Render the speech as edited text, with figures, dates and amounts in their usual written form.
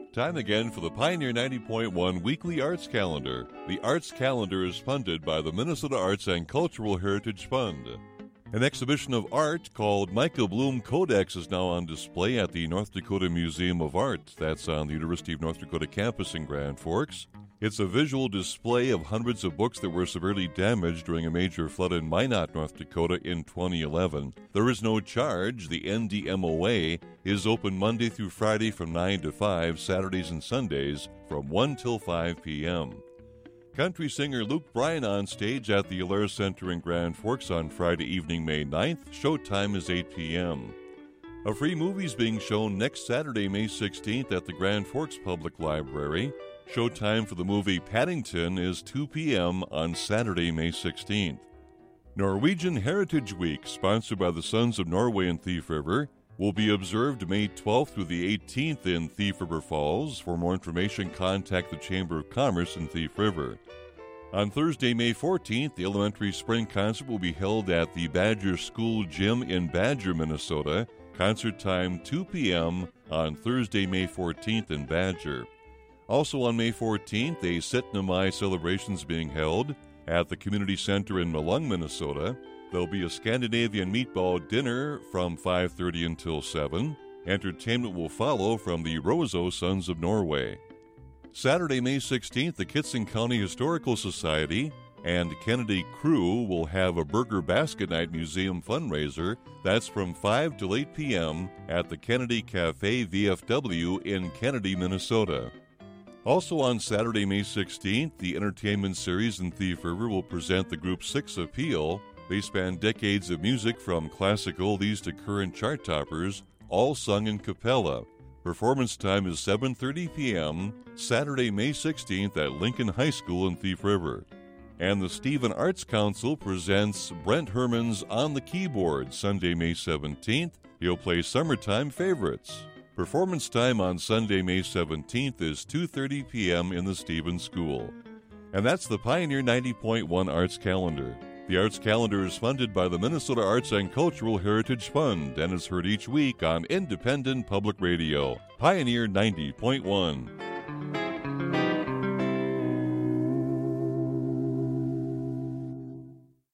Time again for the Pioneer 90.1 Weekly Arts Calendar. The Arts Calendar is funded by the Minnesota Arts and Cultural Heritage Fund. An exhibition of art called Michael Bloom Codex is now on display at the North Dakota Museum of Art. That's on the University of North Dakota campus in Grand Forks. It's a visual display of hundreds of books that were severely damaged during a major flood in Minot, North Dakota in 2011. There is no charge. The NDMOA is open Monday through Friday from 9 to 5, Saturdays and Sundays from 1 till 5 p.m. Country singer Luke Bryan on stage at the Allaire Center in Grand Forks on Friday evening, May 9th. Showtime is 8 p.m. A free movie is being shown next Saturday, May 16th at the Grand Forks Public Library. Showtime for the movie Paddington is 2 p.m. on Saturday, May 16th. Norwegian Heritage Week, sponsored by the Sons of Norway in Thief River, will be observed May 12th through the 18th in Thief River Falls. For more information, contact the Chamber of Commerce in Thief River. On Thursday, May 14th, the elementary spring concert will be held at the Badger School Gym in Badger, Minnesota. Concert time 2 p.m. on Thursday, May 14th in Badger. Also on May 14th, a Sitnamai celebration is being held at the Community Center in Malung, Minnesota. There'll be a Scandinavian meatball dinner from 5:30 until 7. Entertainment will follow from the Roseau Sons of Norway. Saturday, May 16th, the Kittson County Historical Society and Kennedy Crew will have a Burger Basket Night Museum fundraiser. That's from 5 till 8 p.m. at the Kennedy Cafe VFW in Kennedy, Minnesota. Also on Saturday, May 16th, the entertainment series in Thief River will present the group Six Appeal. They span decades of music from classic oldies to current chart toppers, all sung in cappella. Performance time is 7:30 p.m., Saturday, May 16th at Lincoln High School in Thief River. And the Stephen Arts Council presents Brent Herman's On the Keyboard, Sunday, May 17th. He'll play summertime favorites. Performance time on Sunday, May 17th is 2:30 p.m. in the Stevens School. And that's the Pioneer 90.1 Arts Calendar. The Arts Calendar is funded by the Minnesota Arts and Cultural Heritage Fund and is heard each week on Independent Public Radio, Pioneer 90.1.